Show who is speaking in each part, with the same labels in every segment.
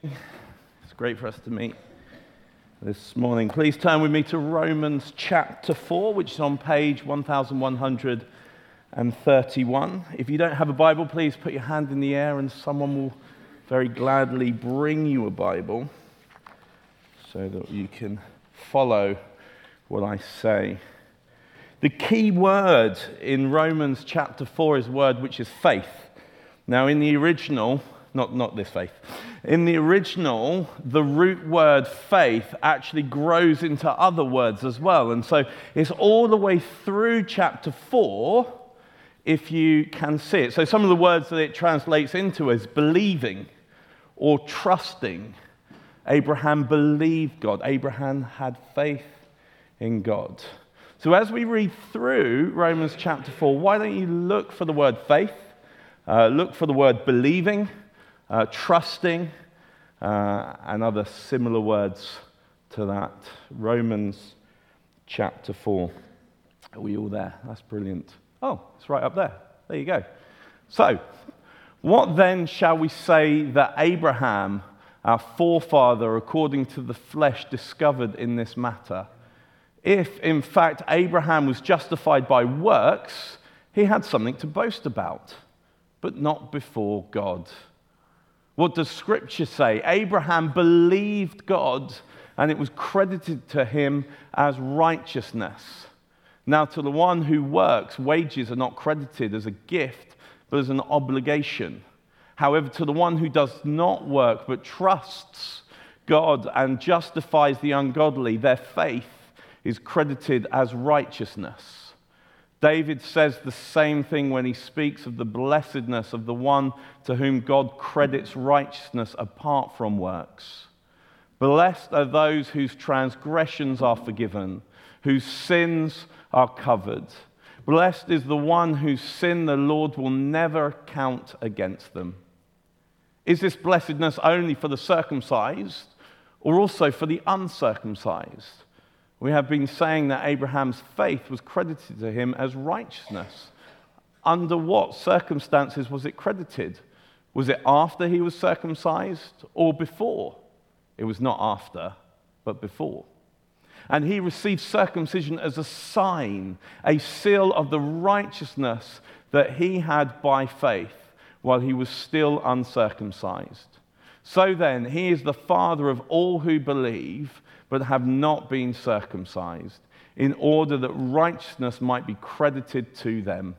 Speaker 1: It's great for us to meet this morning. Please turn with me to Romans chapter 4, which is on page 1131. If you don't have a Bible, please put your hand in the air and someone will very gladly bring you a Bible so that you can follow what I say. The key word in Romans chapter 4 is a word which is faith. Now in the original, not this faith. In the original, the root word faith actually grows into other words as well. And so it's all the way through chapter 4, if you can see it. So some of the words that it translates into is believing or trusting. Abraham believed God. Abraham had faith in God. So as we read through Romans chapter 4, why don't you look for the word faith, look for the word believing, trusting, and other similar words to that. Romans chapter 4. Are we all there? That's brilliant. Oh, it's right up there. There you go. So, what then shall we say that Abraham, our forefather, according to the flesh, discovered in this matter? If, in fact, Abraham was justified by works, he had something to boast about, but not before God. What does Scripture say? Abraham believed God, and it was credited to him as righteousness. Now, to the one who works, wages are not credited as a gift, but as an obligation. However, to the one who does not work, but trusts God and justifies the ungodly, their faith is credited as righteousness. David says the same thing when he speaks of the blessedness of the one to whom God credits righteousness apart from works. Blessed are those whose transgressions are forgiven, whose sins are covered. Blessed is the one whose sin the Lord will never count against them. Is this blessedness only for the circumcised or also for the uncircumcised? We have been saying that Abraham's faith was credited to him as righteousness. Under what circumstances was it credited? Was it after he was circumcised or before? It was not after, but before. And he received circumcision as a sign, a seal of the righteousness that he had by faith while he was still uncircumcised. So then, he is the father of all who believe, but have not been circumcised, in order that righteousness might be credited to them.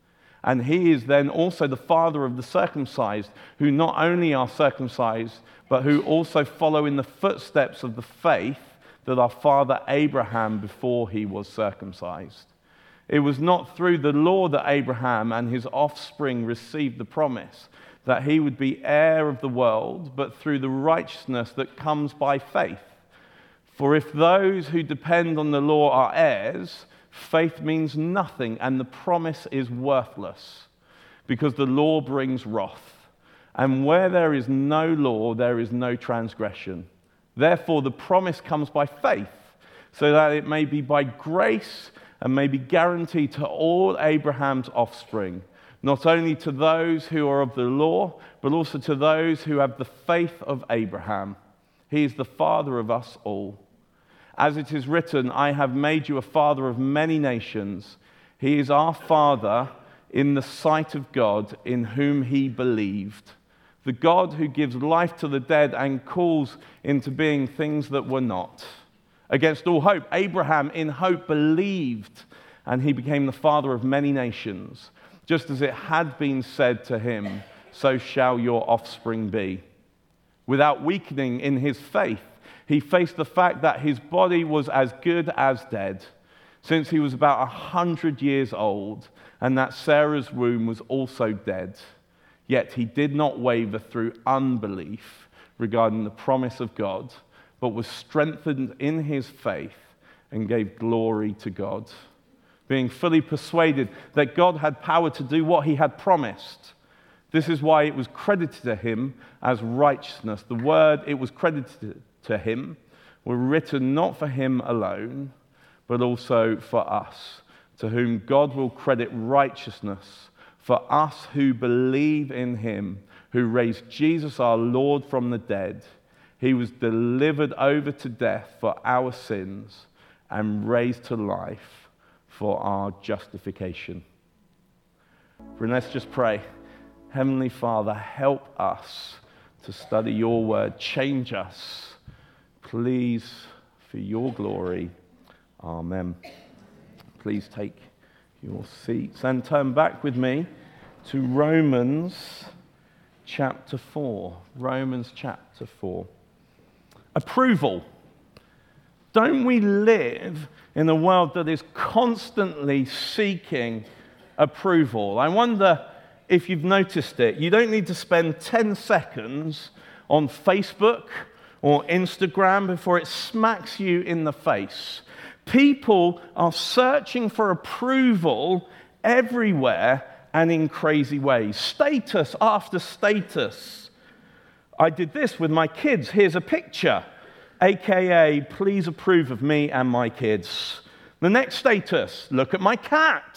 Speaker 1: And he is then also the father of the circumcised, who not only are circumcised, but who also follow in the footsteps of the faith that our father Abraham before he was circumcised. It was not through the law that Abraham and his offspring received the promise that he would be heir of the world, but through the righteousness that comes by faith. For if those who depend on the law are heirs, faith means nothing and the promise is worthless, because the law brings wrath. And where there is no law, there is no transgression. Therefore, the promise comes by faith, so that it may be by grace and may be guaranteed to all Abraham's offspring, not only to those who are of the law, but also to those who have the faith of Abraham. He is the father of us all. As it is written, I have made you a father of many nations. He is our father in the sight of God, in whom he believed. The God who gives life to the dead and calls into being things that were not. Against all hope, Abraham in hope believed, and he became the father of many nations. Just as it had been said to him, so shall your offspring be. Without weakening in his faith, he faced the fact that his body was as good as dead, since he was about 100 years old, and that Sarah's womb was also dead. Yet he did not waver through unbelief regarding the promise of God, but was strengthened in his faith and gave glory to God, being fully persuaded that God had power to do what he had promised. This is why it was credited to him as righteousness. The word it was credited to him were written not for him alone, but also for us, to whom God will credit righteousness, for us who believe in him, who raised Jesus our Lord from the dead. He was delivered over to death for our sins and raised to life for our justification. Friend, let's just pray. Heavenly Father, help us to study your word. Change us, please, for your glory. Amen. Please take your seats and turn back with me to Romans chapter 4. Romans chapter 4. Approval. Don't we live in a world that is constantly seeking approval? I wonder if you've noticed it. You don't need to spend 10 seconds on Facebook or Instagram before it smacks you in the face. People are searching for approval everywhere and in crazy ways. Status after status. I did this with my kids. Here's a picture, aka, please approve of me and my kids. The next status, look at my cat,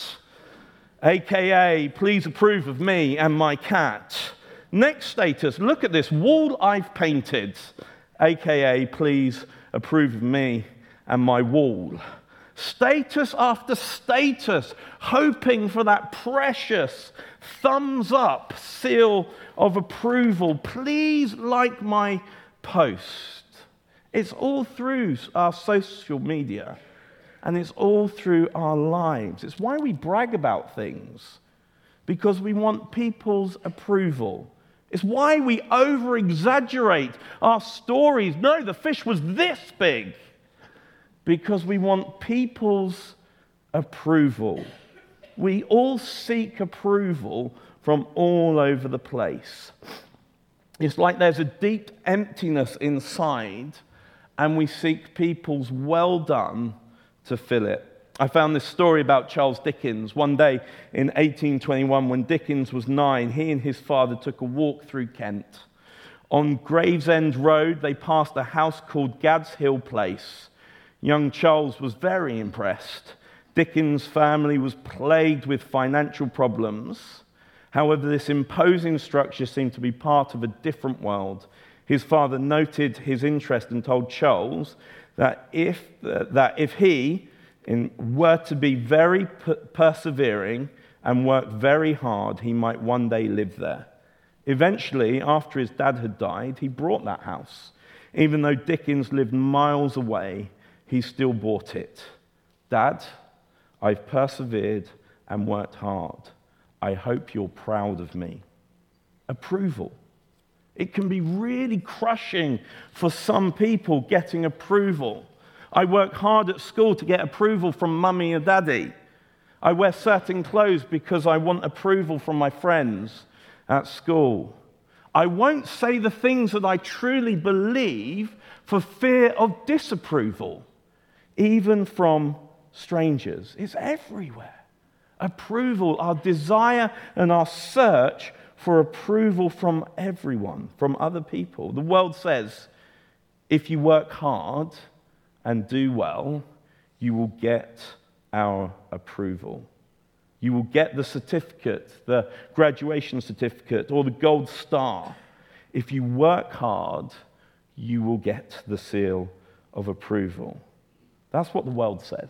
Speaker 1: aka, please approve of me and my cat. Next status, look at this wall I've painted, aka, please approve of me and my wall. Status after status, hoping for that precious thumbs up seal of approval. Please like my post. It's all through our social media, and it's all through our lives. It's why we brag about things, because we want people's approval. It's why we over-exaggerate our stories. No, the fish was this big. Because we want people's approval. We all seek approval from all over the place. It's like there's a deep emptiness inside, and we seek people's well done to fill it. I found this story about Charles Dickens. One day in 1821, when Dickens was 9, he and his father took a walk through Kent. On Gravesend Road, they passed a house called Gad's Hill Place. Young Charles was very impressed. Dickens' family was plagued with financial problems. However, this imposing structure seemed to be part of a different world. His father noted his interest and told Charles that if he were to be very persevering and work very hard, he might one day live there. Eventually, after his dad had died, he bought that house. Even though Dickens lived miles away, he still bought it. Dad, I've persevered and worked hard. I hope you're proud of me. Approval. It can be really crushing for some people getting approval. I work hard at school to get approval from mummy and daddy. I wear certain clothes because I want approval from my friends at school. I won't say the things that I truly believe for fear of disapproval. Even from strangers. It's everywhere. Approval, our desire and our search for approval from everyone, from other people. The world says, if you work hard and do well, you will get our approval. You will get the certificate, the graduation certificate, or the gold star. If you work hard, you will get the seal of approval. That's what the world says.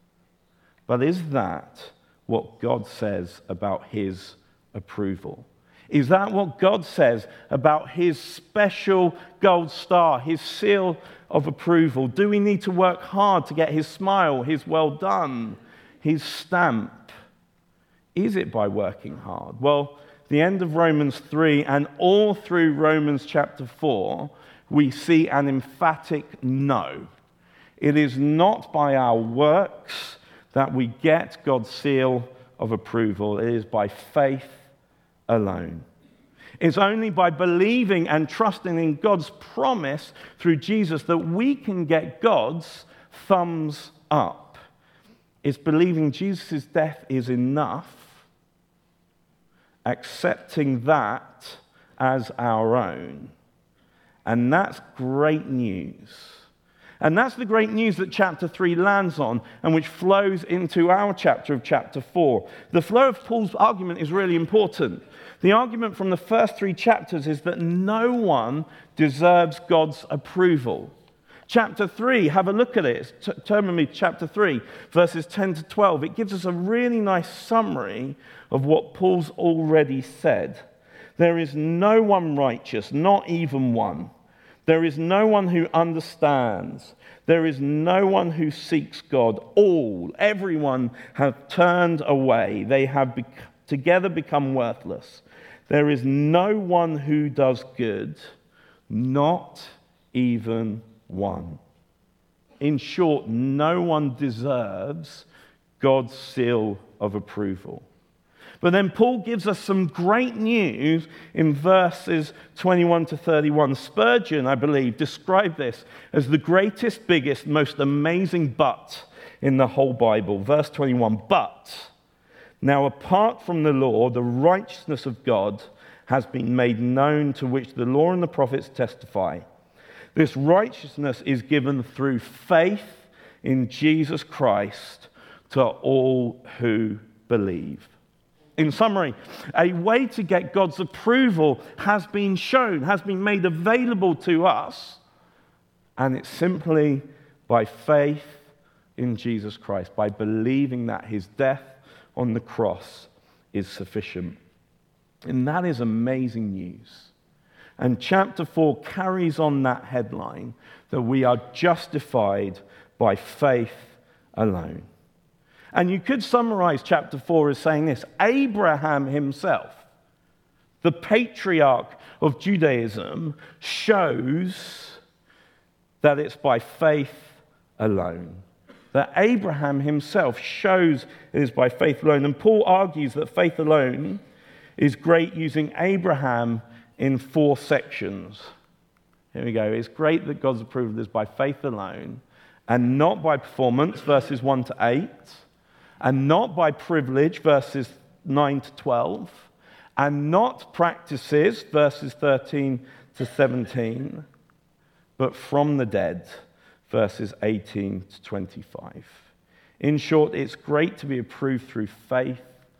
Speaker 1: But is that what God says about his approval? Is that what God says about his special gold star, his seal of approval? Do we need to work hard to get his smile, his well done, his stamp? Is it by working hard? Well, the end of Romans 3 and all through Romans chapter 4, we see an emphatic no. It is not by our works that we get God's seal of approval. It is by faith alone. It's only by believing and trusting in God's promise through Jesus that we can get God's thumbs up. It's believing Jesus' death is enough, accepting that as our own. And that's great news. And that's the great news that chapter 3 lands on and which flows into our chapter of chapter 4. The flow of Paul's argument is really important. The argument from the first 3 chapters is that no one deserves God's approval. Chapter 3, have a look at it. Turn with me to chapter 3, verses 10 to 12. It gives us a really nice summary of what Paul's already said. There is no one righteous, not even one. There is no one who understands. There is no one who seeks God. Everyone have turned away. They have together become worthless. There is no one who does good, not even one. In short, no one deserves God's seal of approval. But then Paul gives us some great news in verses 21 to 31. Spurgeon, I believe, described this as the greatest, biggest, most amazing but in the whole Bible. Verse 21, but now apart from the law, the righteousness of God has been made known, to which the law and the prophets testify. This righteousness is given through faith in Jesus Christ to all who believe. In summary, a way to get God's approval has been shown, has been made available to us, and it's simply by faith in Jesus Christ, by believing that his death on the cross is sufficient. And that is amazing news. And chapter 4 carries on that headline that we are justified by faith alone. And you could summarize chapter 4 as saying this: Abraham himself, the patriarch of Judaism, shows that it's by faith alone. That Abraham himself shows it is by faith alone. And Paul argues that faith alone is great, using Abraham in 4 sections. Here we go. It's great that God's approval is by faith alone and not by performance, verses 1 to 8, and not by privilege, verses 9 to 12, and not practices, verses 13 to 17, but from the dead, verses 18 to 25. In short, it's great to be approved through faith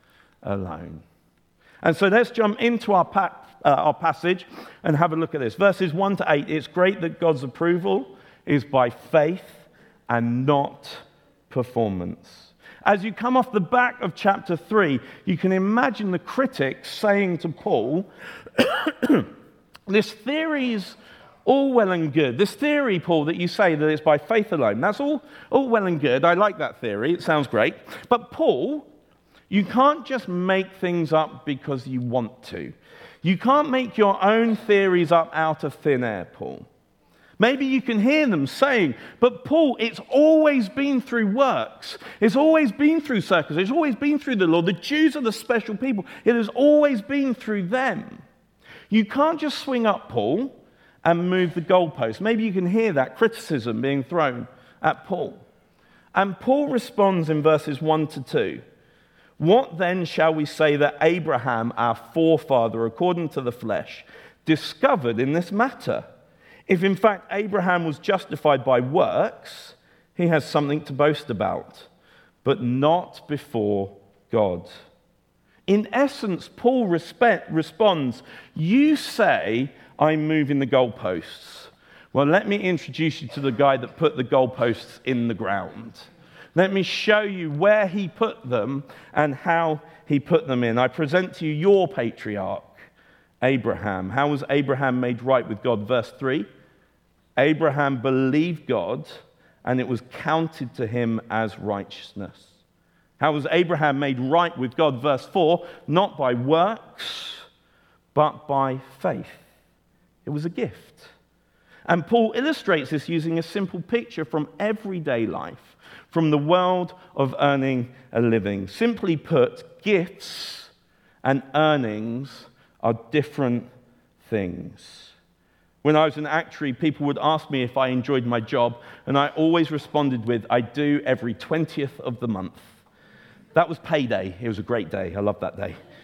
Speaker 1: alone. And so let's jump into our passage and have a look at this. Verses 1 to 8, it's great that God's approval is by faith and not performance. As you come off the back of chapter 3, you can imagine the critics saying to Paul, this theory's all well and good. This theory, Paul, that you say that it's by faith alone, that's all well and good. I like that theory. It sounds great. But Paul, you can't just make things up because you want to. You can't make your own theories up out of thin air, Paul. Maybe you can hear them saying, but Paul, it's always been through works. It's always been through circumcision. It's always been through the law. The Jews are the special people. It has always been through them. You can't just swing up, Paul, and move the goalpost. Maybe you can hear that criticism being thrown at Paul. And Paul responds in verses 1 to 2. What then shall we say that Abraham, our forefather, according to the flesh, discovered in this matter? If in fact Abraham was justified by works, he has something to boast about, but not before God. In essence, Paul responds, you say I'm moving the goalposts. Well, let me introduce you to the guy that put the goalposts in the ground. Let me show you where he put them and how he put them in. I present to you your patriarch, Abraham. How was Abraham made right with God? Verse 3, Abraham believed God, and it was counted to him as righteousness. How was Abraham made right with God? Verse 4, not by works, but by faith. It was a gift. And Paul illustrates this using a simple picture from everyday life, from the world of earning a living. Simply put, gifts and earnings are different things. When I was in actuary, people would ask me if I enjoyed my job, and I always responded with, I do every 20th of the month. That was payday. It was a great day. I loved that day.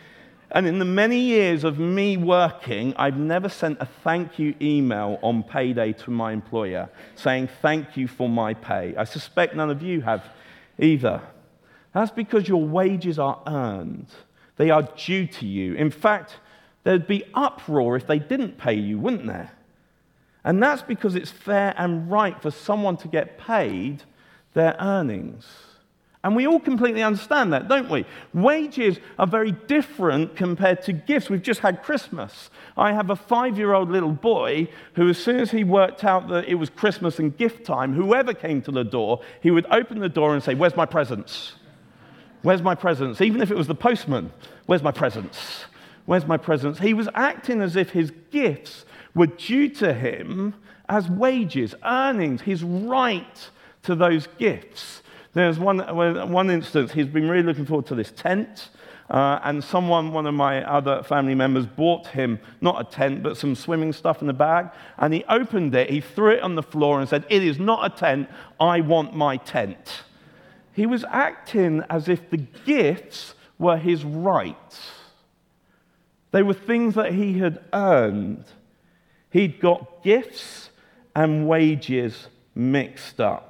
Speaker 1: And in the many years of me working, I've never sent a thank you email on payday to my employer saying thank you for my pay. I suspect none of you have either. That's because your wages are earned. They are due to you. In fact, there'd be uproar if they didn't pay you, wouldn't there? And that's because it's fair and right for someone to get paid their earnings. And we all completely understand that, don't we? Wages are very different compared to gifts. We've just had Christmas. I have a 5-year-old little boy who, as soon as he worked out that it was Christmas and gift time, whoever came to the door, he would open the door and say, "Where's my presents? Where's my presents?" Even if it was the postman, "Where's my presents? Where's my presents?" He was acting as if his gifts were due to him as wages, earnings, his right to those gifts. There's one instance, he's been really looking forward to this tent, and one of my other family members, bought him, not a tent, but some swimming stuff in a bag, and he opened it, he threw it on the floor and said, "It is not a tent, I want my tent." He was acting as if the gifts were his right. They were things that he had earned. He'd got gifts and wages mixed up.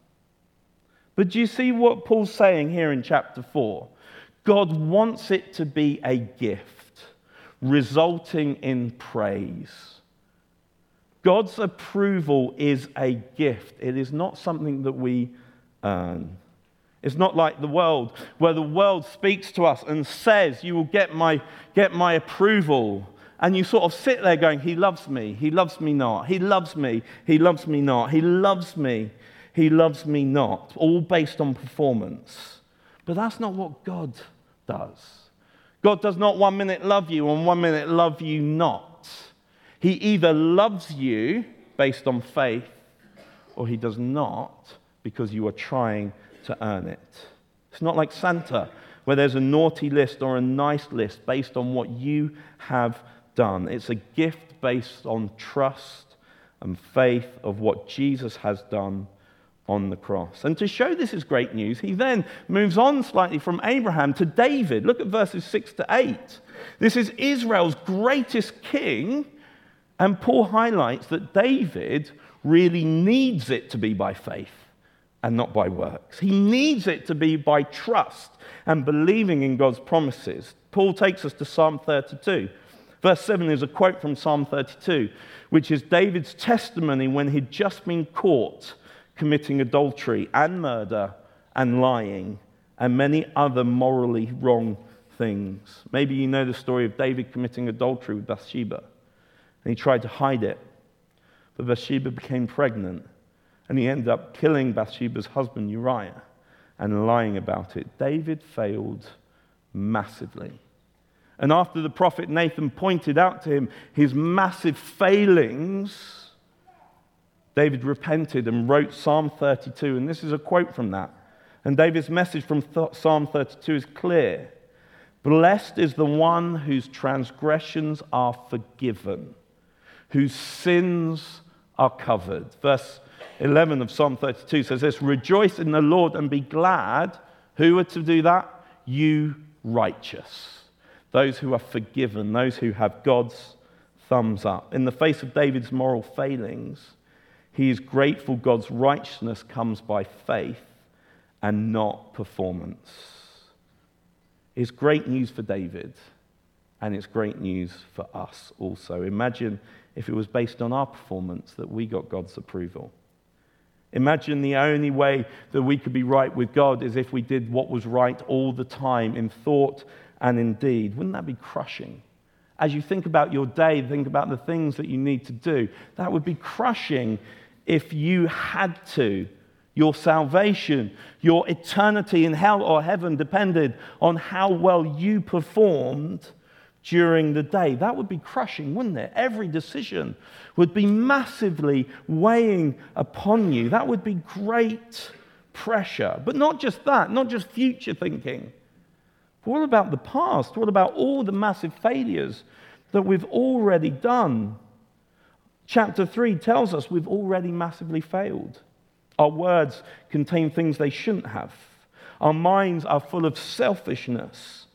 Speaker 1: But do you see what Paul's saying here in chapter 4? God wants it to be a gift, resulting in praise. God's approval is a gift. It is not something that we earn. It's not like the world, where the world speaks to us and says, "You will get my approval." And you sort of sit there going, "He loves me not. He loves me not. He loves me not." All based on performance. But that's not what God does. God does not 1 minute love you and 1 minute love you not. He either loves you based on faith, or he does not because you are trying to earn it. It's not like Santa, where there's a naughty list or a nice list based on what you have done. It's a gift based on trust and faith of what Jesus has done on the cross. And to show this is great news, he then moves on slightly from Abraham to David. Look at verses 6 to 8. This is Israel's greatest king, and Paul highlights that David really needs it to be by faith and not by works. He needs it to be by trust and believing in God's promises. Paul takes us to Psalm 32. Verse 7 is a quote from Psalm 32, which is David's testimony when he'd just been caught committing adultery and murder and lying and many other morally wrong things. Maybe you know the story of David committing adultery with Bathsheba, and he tried to hide it, but Bathsheba became pregnant, and he ended up killing Bathsheba's husband Uriah and lying about it. David failed massively. And after the prophet Nathan pointed out to him his massive failings, David repented and wrote Psalm 32, and this is a quote from that. And David's message from Psalm 32 is clear. "Blessed is the one whose transgressions are forgiven, whose sins are covered." Verse 11 of Psalm 32 says this, "Rejoice in the Lord and be glad." Who are to do that? You righteous. Those who are forgiven, those who have God's thumbs up. In the face of David's moral failings, he is grateful God's righteousness comes by faith and not performance. It's great news for David, and it's great news for us also. Imagine if it was based on our performance that we got God's approval. Imagine the only way that we could be right with God is if we did what was right all the time in thought and in deed. Wouldn't that be crushing? As you think about your day, think about the things that you need to do. That would be crushing if you had to. Your salvation, your eternity in hell or heaven depended on how well you performed during the day. That would be crushing, wouldn't it? Every decision would be massively weighing upon you. That would be great pressure. But not just that, not just future thinking. What about the past? What about all the massive failures that we've already done? Chapter 3 tells us we've already massively failed. Our words contain things they shouldn't have. Our minds are full of selfishness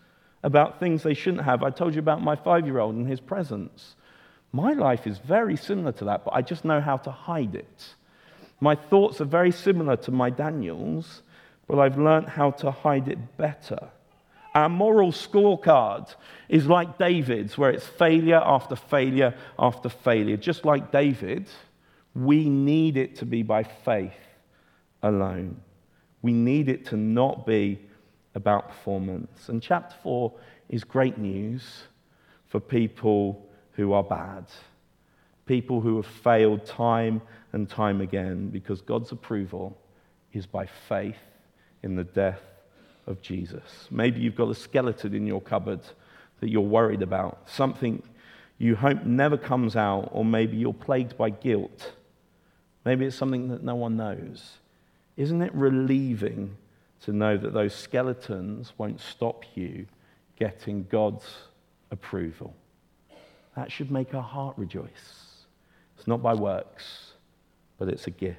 Speaker 1: about things they shouldn't have. I told you about my 5-year-old and his presents. My life is very similar to that, but I just know how to hide it. My thoughts are very similar to my Daniel's, but I've learned how to hide it better. Our moral scorecard is like David's, where it's failure after failure after failure. Just like David, we need it to be by faith alone. We need it to not be about performance. And chapter 4 is great news for people who are bad, people who have failed time and time again, because God's approval is by faith in the death of Jesus. Maybe you've got a skeleton in your cupboard that you're worried about, something you hope never comes out, or maybe you're plagued by guilt. Maybe it's something that no one knows. Isn't it relieving to know that those skeletons won't stop you getting God's approval? That should make our heart rejoice. It's not by works, but it's a gift.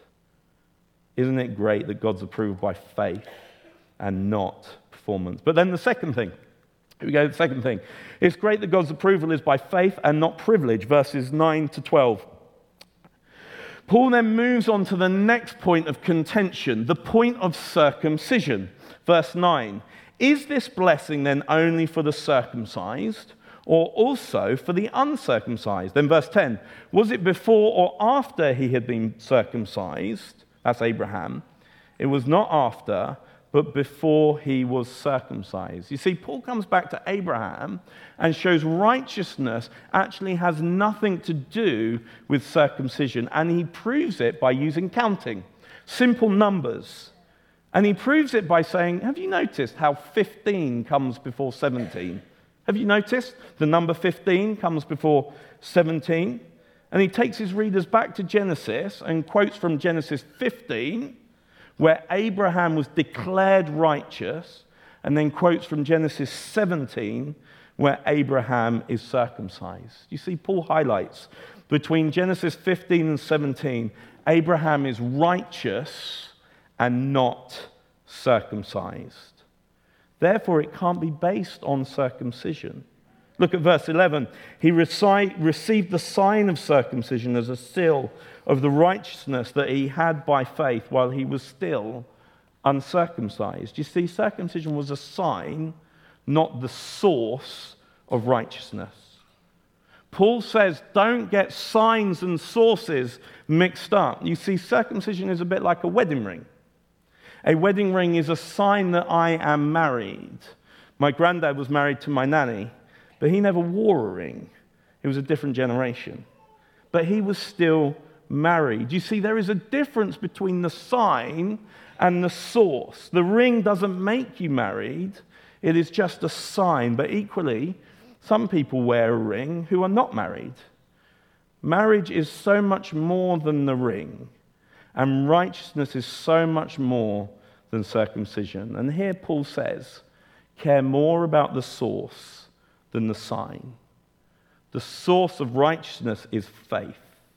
Speaker 1: Isn't it great that God's approved by faith and not performance? But then the second thing, here we go, the second thing. It's great that God's approval is by faith and not privilege, verses 9 to 12. Paul then moves on to the next point of contention, the point of circumcision. Verse 9, is this blessing then only for the circumcised, or also for the uncircumcised? Then verse 10, was it before or after he had been circumcised? That's Abraham. It was not after, but before he was circumcised. You see, Paul comes back to Abraham and shows righteousness actually has nothing to do with circumcision, and he proves it by using counting, simple numbers. And he proves it by saying, have you noticed how 15 comes before 17? Have you noticed the number 15 comes before 17? And he takes his readers back to Genesis and quotes from Genesis 15, where Abraham was declared righteous, and then quotes from Genesis 17, where Abraham is circumcised. You see, Paul highlights between Genesis 15 and 17, Abraham is righteous and not circumcised. Therefore, it can't be based on circumcision. Look at verse 11. He received the sign of circumcision as a seal of the righteousness that he had by faith while he was still uncircumcised. You see, circumcision was a sign, not the source of righteousness. Paul says, don't get signs and sources mixed up. You see, circumcision is a bit like a wedding ring. A wedding ring is a sign that I am married. My granddad was married to my nanny, but he never wore a ring. It was a different generation. But he was still married. You see, there is a difference between the sign and the source. The ring doesn't make you married. It is just a sign. But equally, some people wear a ring who are not married. Marriage is so much more than the ring. And righteousness is so much more than circumcision. And here Paul says, care more about the source than the sign. The source of righteousness is faith.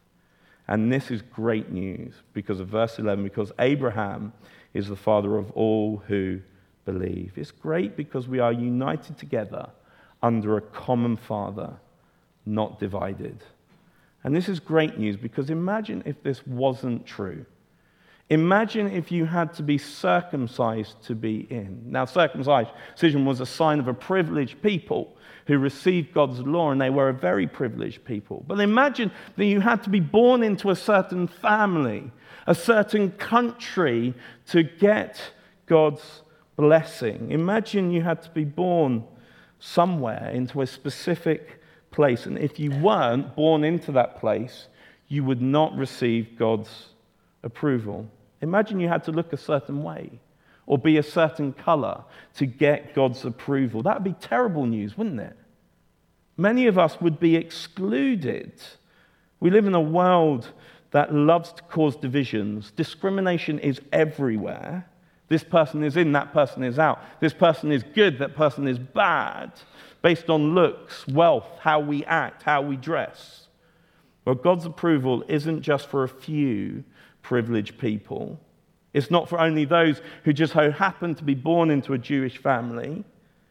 Speaker 1: And this is great news because of verse 11, because Abraham is the father of all who believe. It's great because we are united together under a common father, not divided. And this is great news because imagine if this wasn't true. Imagine if you had to be circumcised to be in. Now, circumcision was a sign of a privileged people who received God's law, and they were a very privileged people. But imagine that you had to be born into a certain family, a certain country to get God's blessing. Imagine you had to be born somewhere into a specific place, and if you weren't born into that place, you would not receive God's approval. Imagine you had to look a certain way or be a certain color to get God's approval. That would be terrible news, wouldn't it? Many of us would be excluded. We live in a world that loves to cause divisions. Discrimination is everywhere. This person is in, that person is out. This person is good, that person is bad, based on looks, wealth, how we act, how we dress. Well, God's approval isn't just for a few privileged people. It's not for only those who just happen to be born into a Jewish family.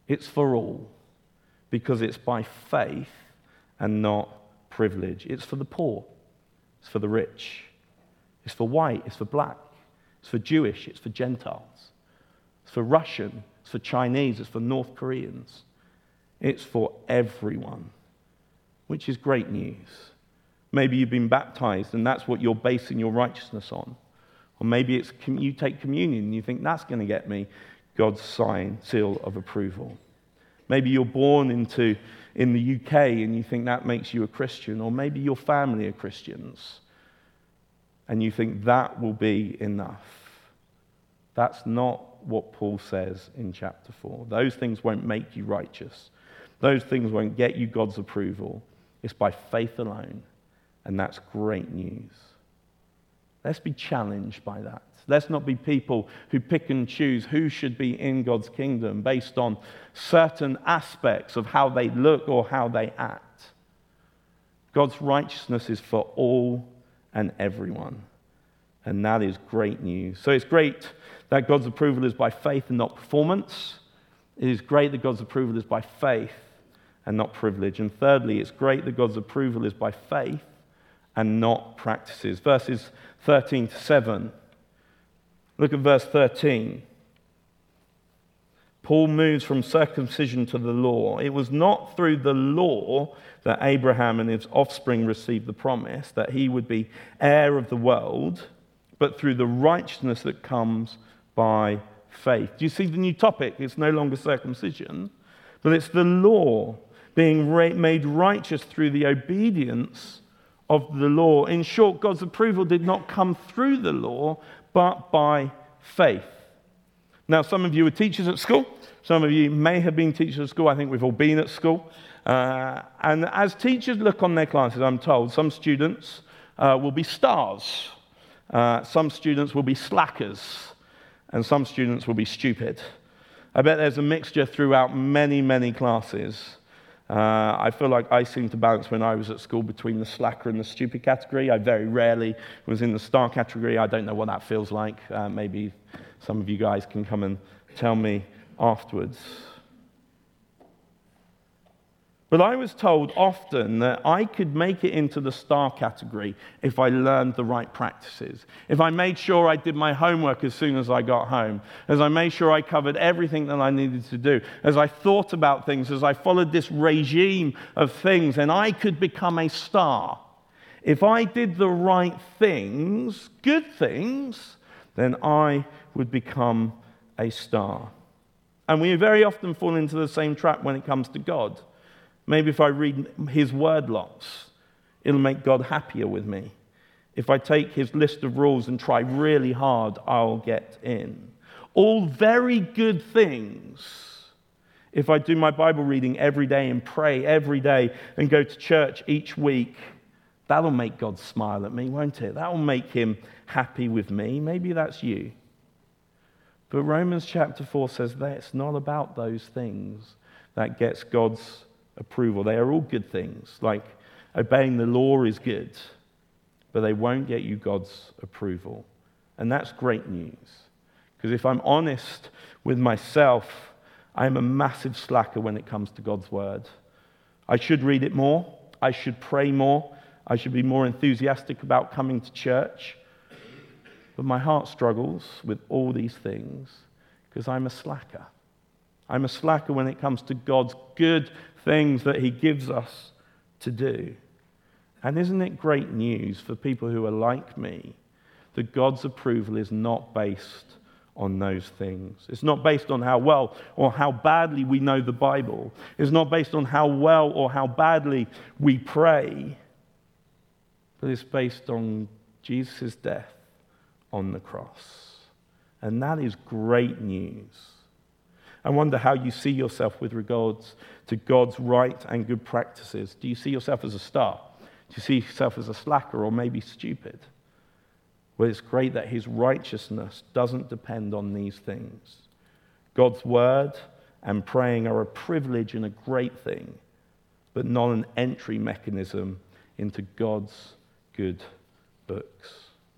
Speaker 1: It's for all, because it's by faith and not privilege. It's for the poor. It's for the rich. It's for white. It's for black. It's for Jewish. It's for Gentiles. It's for Russian. It's for Chinese. It's for North Koreans. It's for everyone, which is great news. Maybe you've been baptized and that's what you're basing your righteousness on. Or maybe it's you take communion and you think that's going to get me God's seal of approval. Maybe you're born in the UK and you think that makes you a Christian. Or maybe your family are Christians and you think that will be enough. That's not what Paul says in chapter 4. Those things won't make you righteous. Those things won't get you God's approval. It's by faith alone. And that's great news. Let's be challenged by that. Let's not be people who pick and choose who should be in God's kingdom based on certain aspects of how they look or how they act. God's righteousness is for all and everyone. And that is great news. So it's great that God's approval is by faith and not performance. It is great that God's approval is by faith and not privilege. And thirdly, it's great that God's approval is by faith and not practices. Verses 13 to 7. Look at verse 13. Paul moves from circumcision to the law. It was not through the law that Abraham and his offspring received the promise that he would be heir of the world, but through the righteousness that comes by faith. Do you see the new topic? It's no longer circumcision, but it's the law being made righteous through the obedience of the law. In short, God's approval did not come through the law, but by faith. Now, some of you are teachers at school. Some of you may have been teachers at school. I think we've all been at school. And as teachers look on their classes, I'm told, some students will be stars. Some students will be slackers. And some students will be stupid. I bet there's a mixture throughout many, many classes. I feel like I seemed to balance when I was at school between the slacker and the stupid category. I very rarely was in the star category. I don't know what that feels like. Maybe some of you guys can come and tell me afterwards. But I was told often that I could make it into the star category if I learned the right practices. If I made sure I did my homework as soon as I got home. As I made sure I covered everything that I needed to do. As I thought about things. As I followed this regime of things. And I could become a star. If I did the right things, good things, then I would become a star. And we very often fall into the same trap when it comes to God. Maybe if I read his word lots, it'll make God happier with me. If I take his list of rules and try really hard, I'll get in. All very good things. If I do my Bible reading every day and pray every day and go to church each week, that'll make God smile at me, won't it? That'll make him happy with me. Maybe that's you. But Romans chapter 4 says that it's not about those things that gets God's approval. They are all good things, like obeying the law is good, but they won't get you God's approval. And that's great news. Because if I'm honest with myself, I'm a massive slacker when it comes to God's word. I should read it more. I should pray more. I should be more enthusiastic about coming to church. But my heart struggles with all these things because I'm a slacker. I'm a slacker when it comes to God's good things that he gives us to do. And isn't it great news for people who are like me that God's approval is not based on those things? It's not based on how well or how badly we know the Bible. It's not based on how well or how badly we pray. But it's based on Jesus' death on the cross. And that is great news. I wonder how you see yourself with regards to God's right and good practices. Do you see yourself as a star? Do you see yourself as a slacker or maybe stupid? Well, it's great that his righteousness doesn't depend on these things. God's word and praying are a privilege and a great thing, but not an entry mechanism into God's good books.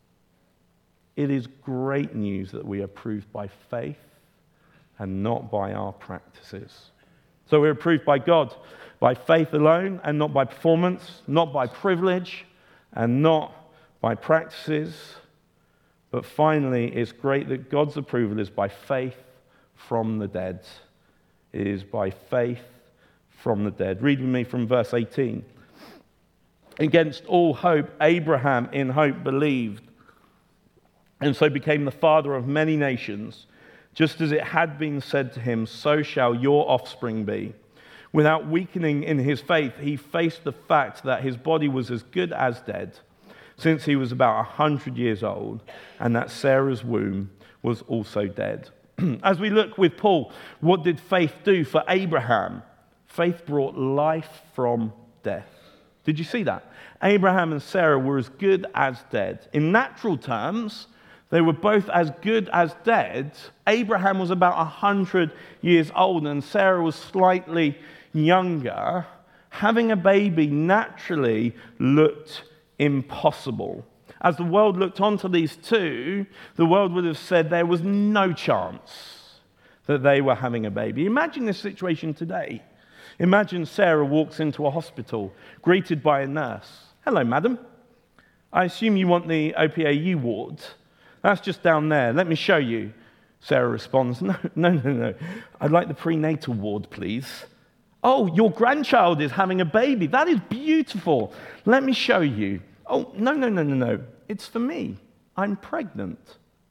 Speaker 1: It is great news that we are proved by faith and not by our practices. So we're approved by God by faith alone and not by performance, not by privilege and not by practices. But finally, it's great that God's approval is by faith from the dead. It is by faith from the dead. Read with me from verse 18. Against all hope, Abraham in hope believed, and so became the father of many nations. Just as it had been said to him, so shall your offspring be. Without weakening in his faith, he faced the fact that his body was as good as dead, since he was about 100 years old, and that Sarah's womb was also dead. As we look with Paul, what did faith do for Abraham? Faith brought life from death. Did you see that? Abraham and Sarah were as good as dead. In natural terms, they were both as good as dead. Abraham was about 100 years old and Sarah was slightly younger. Having a baby naturally looked impossible. As the world looked onto these two, the world would have said there was no chance that they were having a baby. Imagine this situation today. Imagine Sarah walks into a hospital, greeted by a nurse. Hello, madam. I assume you want the OPAU ward. That's just down there. Let me show you. Sarah responds, no. I'd like the prenatal ward, please. Oh, your grandchild is having a baby. That is beautiful. Let me show you. Oh, no. It's for me. I'm pregnant.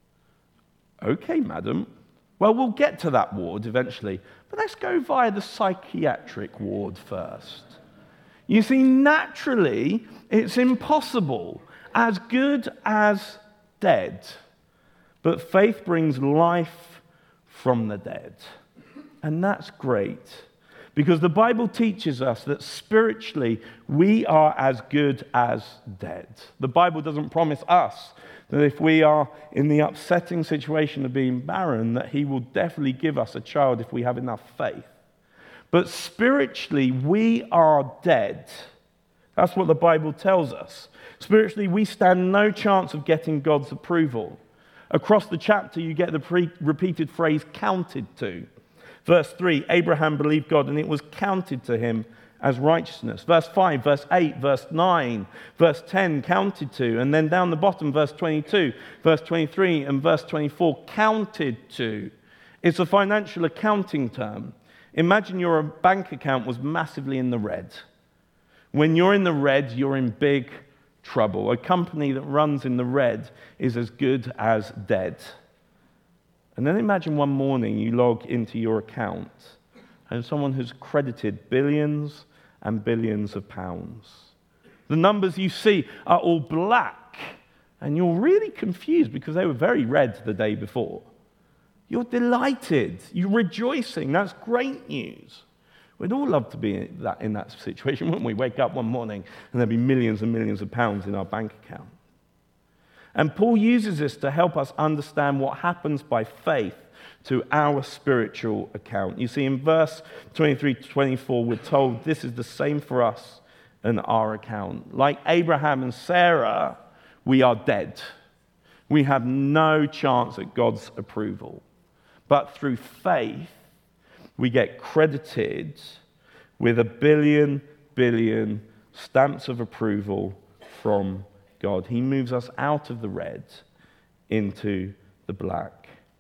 Speaker 1: Okay, madam. Well, we'll get to that ward eventually, but let's go via the psychiatric ward first. You see, naturally, it's impossible, as good as dead. But faith brings life from the dead. And that's great, because the Bible teaches us that spiritually we are as good as dead. The Bible doesn't promise us that if we are in the upsetting situation of being barren, that he will definitely give us a child if we have enough faith. But spiritually, we are dead. That's what the Bible tells us. Spiritually, we stand no chance of getting God's approval. Across the chapter, you get the repeated phrase, counted to. Verse 3, Abraham believed God, and it was counted to him as righteousness. Verse 5, verse 8, verse 9, verse 10, counted to. And then down the bottom, verse 22, verse 23, and verse 24, counted to. It's a financial accounting term. Imagine your bank account was massively in the red. When you're in the red, you're in big trouble. A company that runs in the red is as good as dead. And then imagine one morning you log into your account and someone has credited billions and billions of pounds. The numbers you see are all black, and you're really confused because they were very red the day before. You're delighted. You're rejoicing. That's great news. We'd all love to be in that situation, wouldn't we? Wake up one morning and there'd be millions and millions of pounds in our bank account. And Paul uses this to help us understand what happens by faith to our spiritual account. You see, in verse 23 to 24, we're told this is the same for us and our account. Like Abraham and Sarah, we are dead. We have no chance at God's approval. But through faith, we get credited with 1 billion stamps of approval from God. He moves us out of the red into the black.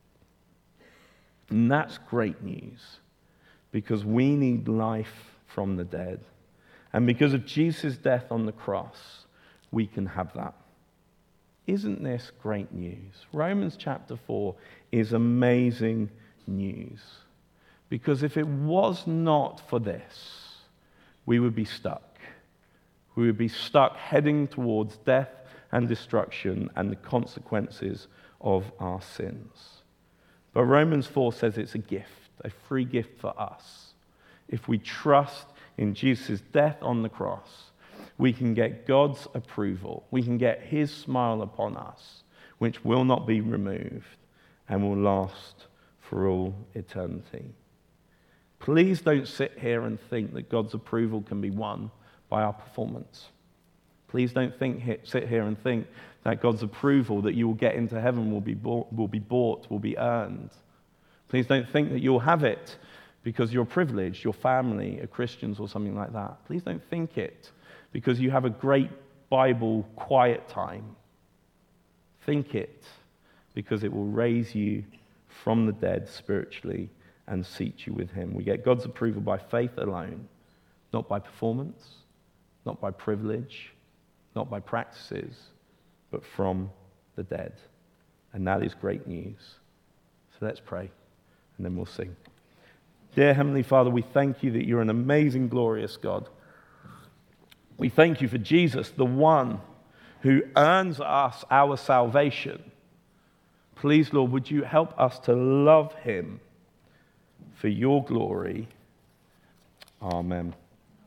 Speaker 1: And that's great news, because we need life from the dead. And because of Jesus' death on the cross, we can have that. Isn't this great news? Romans chapter 4 is amazing news. Because if it was not for this, we would be stuck. We would be stuck heading towards death and destruction and the consequences of our sins. But Romans 4 says it's a gift, a free gift for us. If we trust in Jesus' death on the cross, we can get God's approval. We can get his smile upon us, which will not be removed and will last for all eternity. Please don't sit here and think that God's approval can be won by our performance. Please don't sit here and think that God's approval that you will get into heaven will be bought, will be earned. Please don't think that you'll have it because you're privileged, your family are Christians or something like that. Please don't think it because you have a great Bible quiet time. Think it because it will raise you from the dead spiritually and seat you with him. We get God's approval by faith alone, not by performance, not by privilege, not by practices, but from the dead. And that is great news. So let's pray, and then we'll sing. Dear Heavenly Father, we thank you that you're an amazing, glorious God. We thank you for Jesus, the one who earns us our salvation. Please, Lord, would you help us to love him for your glory. Amen.